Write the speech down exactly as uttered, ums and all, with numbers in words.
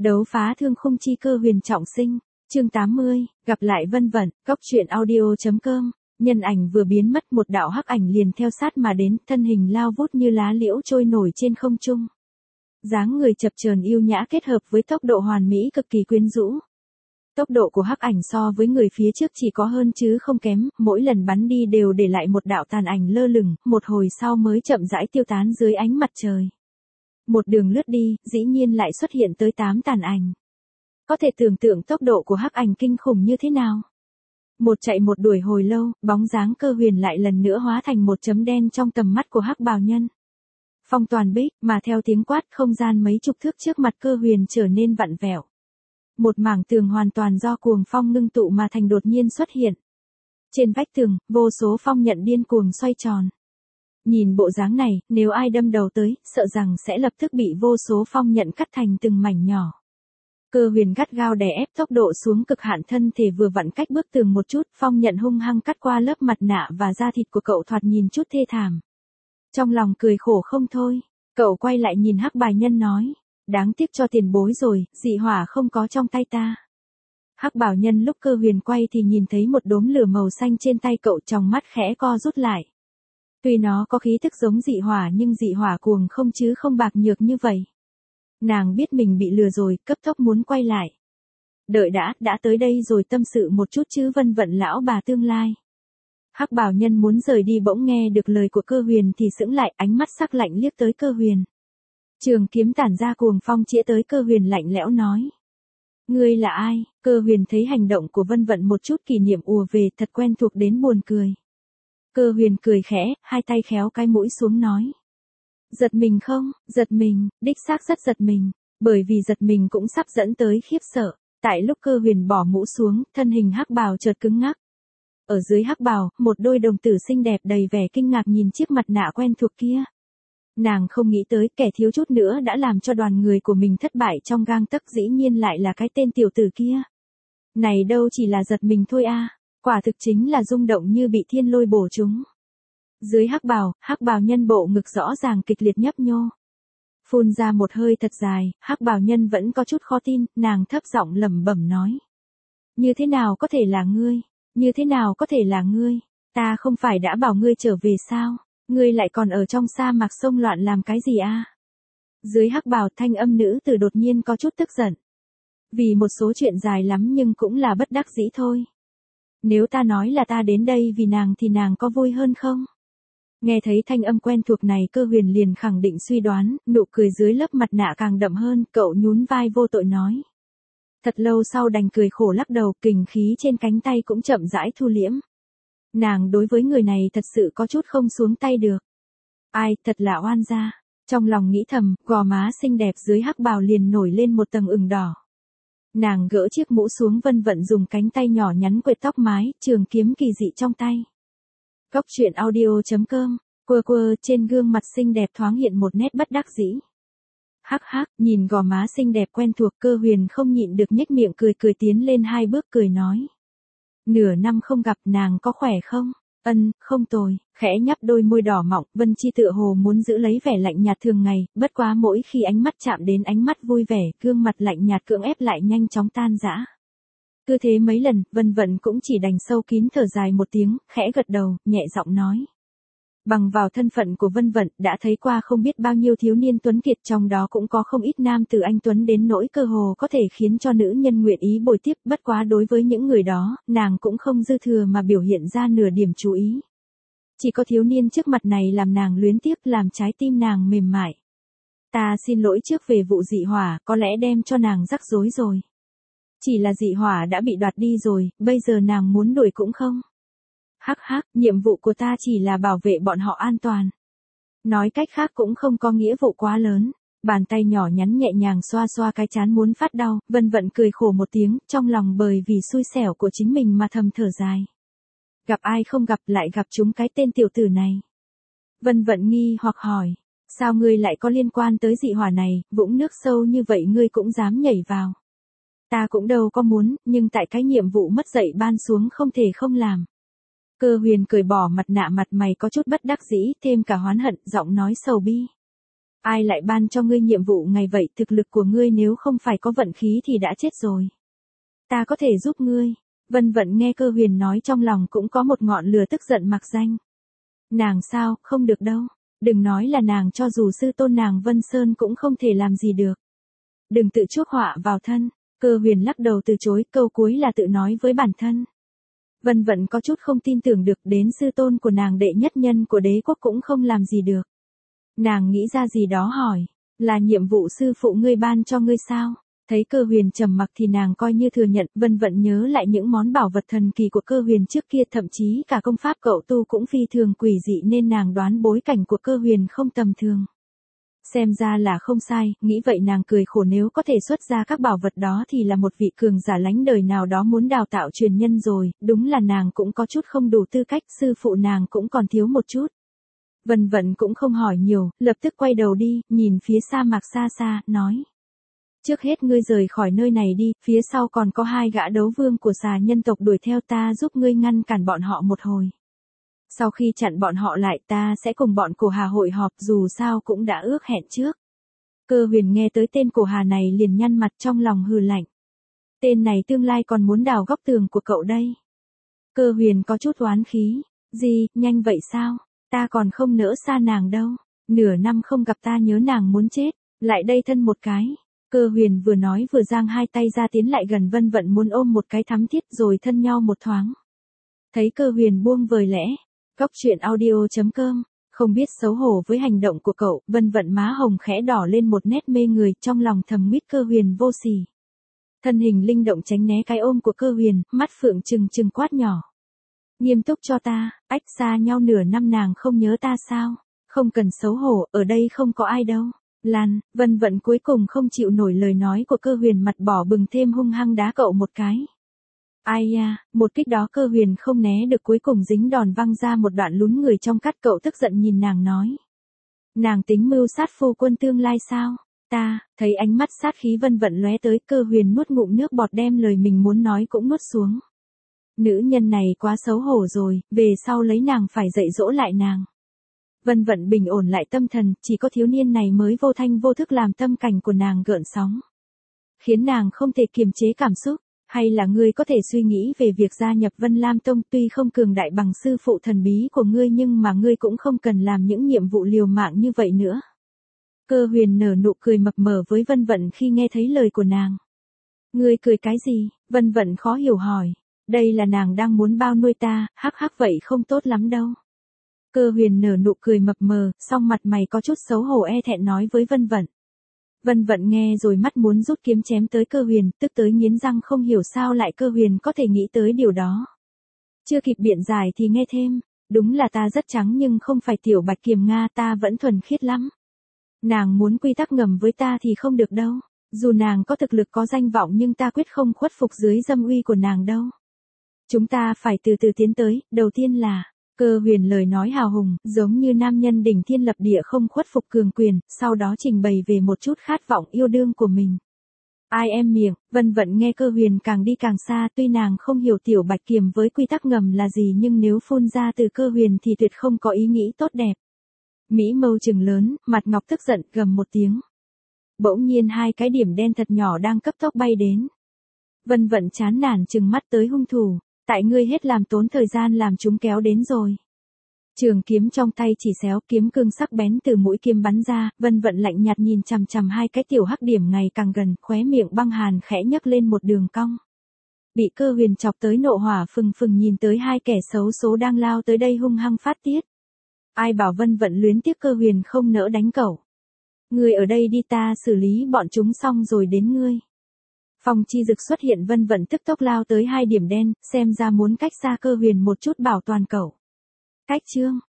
Đấu phá thương khung chi cơ huyền trọng sinh, chương tám mươi, gặp lại Vân Vận, góc truyện audio.com. Nhân ảnh vừa biến mất, một đạo hắc ảnh liền theo sát mà đến, thân hình lao vút như lá liễu trôi nổi trên không trung. Dáng người chập chờn yêu nhã kết hợp với tốc độ hoàn mỹ cực kỳ quyến rũ. Tốc độ của hắc ảnh so với người phía trước chỉ có hơn chứ không kém, mỗi lần bắn đi đều để lại một đạo tàn ảnh lơ lửng, một hồi sau mới chậm rãi tiêu tán dưới ánh mặt trời. Một đường lướt đi, dĩ nhiên lại xuất hiện tới tám tàn ảnh. Có thể tưởng tượng tốc độ của hắc ảnh kinh khủng như thế nào. Một chạy một đuổi hồi lâu, bóng dáng Cơ Huyền lại lần nữa hóa thành một chấm đen trong tầm mắt của hắc bào nhân. Phong toàn bích, mà theo tiếng quát, không gian mấy chục thước trước mặt Cơ Huyền trở nên vặn vẹo. Một mảng tường hoàn toàn do cuồng phong ngưng tụ mà thành đột nhiên xuất hiện. Trên vách tường, vô số phong nhận điên cuồng xoay tròn. Nhìn bộ dáng này, nếu ai đâm đầu tới, sợ rằng sẽ lập tức bị vô số phong nhận cắt thành từng mảnh nhỏ. Cơ Huyền gắt gao đè ép tốc độ xuống cực hạn, thân thể vừa vặn cách bức tường một chút, phong nhận hung hăng cắt qua lớp mặt nạ và da thịt của cậu, thoạt nhìn chút thê thảm. Trong lòng cười khổ không thôi, cậu quay lại nhìn hắc bài nhân nói, đáng tiếc cho tiền bối rồi, dị hỏa không có trong tay ta. Hắc bảo nhân lúc Cơ Huyền quay thì nhìn thấy một đốm lửa màu xanh trên tay cậu, trong mắt khẽ co rút lại. Tuy nó có khí tức giống dị hỏa nhưng dị hỏa cuồng không chứ không bạc nhược như vậy. Nàng biết mình bị lừa rồi, cấp tốc muốn quay lại. Đợi đã, đã tới đây rồi tâm sự một chút chứ Vân Vận lão bà tương lai. Hắc bảo nhân muốn rời đi bỗng nghe được lời của Cơ Huyền thì sững lại, ánh mắt sắc lạnh liếc tới Cơ Huyền. Trường kiếm tản ra cuồng phong chĩa tới Cơ Huyền, lạnh lẽo nói. Ngươi là ai? Cơ Huyền thấy hành động của Vân Vận một chút kỷ niệm ùa về, thật quen thuộc đến buồn cười. Cơ Huyền cười khẽ, hai tay khéo cái mũi xuống nói. Giật mình không? Giật mình, đích xác rất giật mình, bởi vì giật mình cũng sắp dẫn tới khiếp sợ. Tại lúc Cơ Huyền bỏ mũ xuống, thân hình hắc bào chợt cứng ngắc. Ở dưới hắc bào, một đôi đồng tử xinh đẹp đầy vẻ kinh ngạc nhìn chiếc mặt nạ quen thuộc kia. Nàng không nghĩ tới kẻ thiếu chút nữa đã làm cho đoàn người của mình thất bại trong gang tấc dĩ nhiên lại là cái tên tiểu tử kia. Này đâu chỉ là giật mình thôi a, quả thực chính là rung động như bị thiên lôi bổ trúng. Dưới hắc bào, hắc bào nhân bộ ngực rõ ràng kịch liệt nhấp nhô. Phun ra một hơi thật dài, hắc bào nhân vẫn có chút khó tin, nàng thấp giọng lẩm bẩm nói. Như thế nào có thể là ngươi? Như thế nào có thể là ngươi? Ta không phải đã bảo ngươi trở về sao? Ngươi lại còn ở trong sa mạc sông loạn làm cái gì a? Dưới hắc bào, thanh âm nữ tử đột nhiên có chút tức giận. Vì một số chuyện dài lắm nhưng cũng là bất đắc dĩ thôi. Nếu ta nói là ta đến đây vì nàng thì nàng có vui hơn không? Nghe thấy thanh âm quen thuộc này, Cơ Huyền liền khẳng định suy đoán, nụ cười dưới lớp mặt nạ càng đậm hơn, cậu nhún vai vô tội nói. Thật lâu sau đành cười khổ lắc đầu, kình khí trên cánh tay cũng chậm rãi thu liễm. Nàng đối với người này thật sự có chút không xuống tay được. Ai, thật là oan gia. Trong lòng nghĩ thầm, gò má xinh đẹp dưới hắc bào liền nổi lên một tầng ửng đỏ. Nàng gỡ chiếc mũ xuống, Vân Vận dùng cánh tay nhỏ nhắn quệt tóc mái, trường kiếm kỳ dị trong tay. Góc truyện audio.com, quơ quơ, trên gương mặt xinh đẹp thoáng hiện một nét bất đắc dĩ. Hắc hắc, nhìn gò má xinh đẹp quen thuộc, Cơ Huyền không nhịn được nhếch miệng cười cười tiến lên hai bước cười nói. Nửa năm không gặp, nàng có khỏe không? Ân, không tồi, khẽ nhấp đôi môi đỏ mọng, Vân Chi tựa hồ muốn giữ lấy vẻ lạnh nhạt thường ngày, bất quá mỗi khi ánh mắt chạm đến ánh mắt vui vẻ, gương mặt lạnh nhạt cưỡng ép lại nhanh chóng tan rã. Cứ thế mấy lần, Vân Vận cũng chỉ đành sâu kín thở dài một tiếng, khẽ gật đầu, nhẹ giọng nói. Bằng vào thân phận của Vân Vận, đã thấy qua không biết bao nhiêu thiếu niên tuấn kiệt, trong đó cũng có không ít nam tử anh tuấn đến nỗi cơ hồ có thể khiến cho nữ nhân nguyện ý bồi tiếp, bất quá đối với những người đó, nàng cũng không dư thừa mà biểu hiện ra nửa điểm chú ý. Chỉ có thiếu niên trước mặt này làm nàng luyến tiếc, làm trái tim nàng mềm mại. Ta xin lỗi trước về vụ dị hỏa, có lẽ đem cho nàng rắc rối rồi. Chỉ là dị hỏa đã bị đoạt đi rồi, bây giờ nàng muốn đuổi cũng không. Hắc hắc, nhiệm vụ của ta chỉ là bảo vệ bọn họ an toàn. Nói cách khác cũng không có nghĩa vụ quá lớn. Bàn tay nhỏ nhắn nhẹ nhàng xoa xoa cái trán muốn phát đau, Vân Vận cười khổ một tiếng, trong lòng bởi vì xui xẻo của chính mình mà thầm thở dài. Gặp ai không gặp, lại gặp chúng cái tên tiểu tử này. Vân Vận nghi hoặc hỏi, sao ngươi lại có liên quan tới dị hỏa này, vũng nước sâu như vậy ngươi cũng dám nhảy vào. Ta cũng đâu có muốn, nhưng tại cái nhiệm vụ mất dạy ban xuống không thể không làm. Cơ Huyền cười bỏ mặt nạ, mặt mày có chút bất đắc dĩ, thêm cả hoán hận, giọng nói sầu bi. Ai lại ban cho ngươi nhiệm vụ ngày vậy, thực lực của ngươi nếu không phải có vận khí thì đã chết rồi. Ta có thể giúp ngươi. Vân Vận nghe Cơ Huyền nói trong lòng cũng có một ngọn lửa tức giận mặc danh. Nàng sao, không được đâu. Đừng nói là nàng, cho dù sư tôn nàng Vân Sơn cũng không thể làm gì được. Đừng tự chuốc họa vào thân. Cơ Huyền lắc đầu từ chối, câu cuối là tự nói với bản thân. Vân Vận có chút không tin tưởng được, đến sư tôn của nàng đệ nhất nhân của đế quốc cũng không làm gì được. Nàng nghĩ ra gì đó hỏi, là nhiệm vụ sư phụ ngươi ban cho ngươi sao? Thấy Cơ Huyền trầm mặc thì nàng coi như thừa nhận. Vân Vận nhớ lại những món bảo vật thần kỳ của Cơ Huyền trước kia, thậm chí cả công pháp cậu tu cũng phi thường quỷ dị, nên nàng đoán bối cảnh của Cơ Huyền không tầm thường. Xem ra là không sai, nghĩ vậy nàng cười khổ, nếu có thể xuất ra các bảo vật đó thì là một vị cường giả lánh đời nào đó muốn đào tạo truyền nhân rồi, đúng là nàng cũng có chút không đủ tư cách, sư phụ nàng cũng còn thiếu một chút. Vân Vận cũng không hỏi nhiều, lập tức quay đầu đi, nhìn phía sa mạc xa xa, nói. Trước hết ngươi rời khỏi nơi này đi, phía sau còn có hai gã đấu vương của xà nhân tộc đuổi theo, ta giúp ngươi ngăn cản bọn họ một hồi. Sau khi chặn bọn họ lại, ta sẽ cùng bọn Cổ Hà hội họp, dù sao cũng đã ước hẹn trước. Cơ Huyền nghe tới tên Cổ Hà này liền nhăn mặt, trong lòng hừ lạnh. Tên này tương lai còn muốn đào góc tường của cậu đây. Cơ Huyền có chút oán khí. Gì, nhanh vậy sao? Ta còn không nỡ xa nàng đâu. Nửa năm không gặp ta nhớ nàng muốn chết. Lại đây thân một cái. Cơ Huyền vừa nói vừa giang hai tay ra tiến lại gần Vân Vận, muốn ôm một cái thắm thiết rồi thân nhau một thoáng. Thấy Cơ Huyền buông vời lẽ. Góc truyện audio chấm com, không biết xấu hổ với hành động của cậu, Vân Vận má hồng khẽ đỏ lên một nét mê người, trong lòng thầm mít Cơ Huyền vô sỉ. Thân hình linh động tránh né cái ôm của Cơ Huyền, mắt phượng trừng trừng quát nhỏ. Nghiêm túc cho ta, ách, xa nhau nửa năm nàng không nhớ ta sao? Không cần xấu hổ, ở đây không có ai đâu. Lan, Vân Vận cuối cùng không chịu nổi lời nói của Cơ Huyền, mặt bỏ bừng, thêm hung hăng đá cậu một cái. Ai ya, một kích đó Cơ Huyền không né được, cuối cùng dính đòn văng ra một đoạn lún người trong cắt. Cậu tức giận nhìn nàng nói. Nàng tính mưu sát phu quân tương lai sao? Ta, thấy ánh mắt sát khí Vân Vận lóe tới, Cơ Huyền nuốt ngụm nước bọt, đem lời mình muốn nói cũng nuốt xuống. Nữ nhân này quá xấu hổ rồi, về sau lấy nàng phải dạy dỗ lại nàng. Vân Vận bình ổn lại tâm thần, chỉ có thiếu niên này mới vô thanh vô thức làm tâm cảnh của nàng gợn sóng. Khiến nàng không thể kiềm chế cảm xúc. Hay là ngươi có thể suy nghĩ về việc gia nhập Vân Lam Tông, tuy không cường đại bằng sư phụ thần bí của ngươi nhưng mà ngươi cũng không cần làm những nhiệm vụ liều mạng như vậy nữa. Cơ Huyền nở nụ cười mập mờ với Vân Vận khi nghe thấy lời của nàng. Ngươi cười cái gì? Vân Vận khó hiểu hỏi. Đây là nàng đang muốn bao nuôi ta, hắc hắc, vậy không tốt lắm đâu. Cơ Huyền nở nụ cười mập mờ, song mặt mày có chút xấu hổ e thẹn nói với Vân Vận. Vân Vận nghe rồi mắt muốn rút kiếm chém tới Cơ Huyền, tức tới nghiến răng, không hiểu sao lại Cơ Huyền có thể nghĩ tới điều đó. Chưa kịp biện giải thì nghe thêm, đúng là ta rất trắng nhưng không phải tiểu bạch kiềm Nga, ta vẫn thuần khiết lắm. Nàng muốn quy tắc ngầm với ta thì không được đâu, dù nàng có thực lực có danh vọng nhưng ta quyết không khuất phục dưới dâm uy của nàng đâu. Chúng ta phải từ từ tiến tới, đầu tiên là... Cơ Huyền lời nói hào hùng, giống như nam nhân đỉnh thiên lập địa không khuất phục cường quyền, sau đó trình bày về một chút khát vọng yêu đương của mình. Ai em miệng, Vân Vận nghe Cơ Huyền càng đi càng xa, tuy nàng không hiểu tiểu bạch kiềm với quy tắc ngầm là gì nhưng nếu phun ra từ Cơ Huyền thì tuyệt không có ý nghĩ tốt đẹp. Mỹ mâu trừng lớn, mặt ngọc tức giận, gầm một tiếng. Bỗng nhiên hai cái điểm đen thật nhỏ đang cấp tốc bay đến. Vân Vận chán nản trừng mắt tới hung thủ. Tại ngươi hết làm tốn thời gian làm chúng kéo đến rồi. Trường kiếm trong tay chỉ xéo, kiếm cương sắc bén từ mũi kiếm bắn ra, Vân Vận lạnh nhạt nhìn chằm chằm hai cái tiểu hắc điểm ngày càng gần, khóe miệng băng hàn khẽ nhấc lên một đường cong. Bị Cơ Huyền chọc tới nộ hỏa phừng phừng nhìn tới hai kẻ xấu số đang lao tới đây hung hăng phát tiết. Ai bảo Vân Vận luyến tiếc Cơ Huyền không nỡ đánh cậu. Ngươi ở đây đi, ta xử lý bọn chúng xong rồi đến ngươi. Phong chi dực xuất hiện, Vân Vận tức tốc lao tới hai điểm đen, xem ra muốn cách xa Cơ Huyền một chút bảo toàn cậu. Cách chương,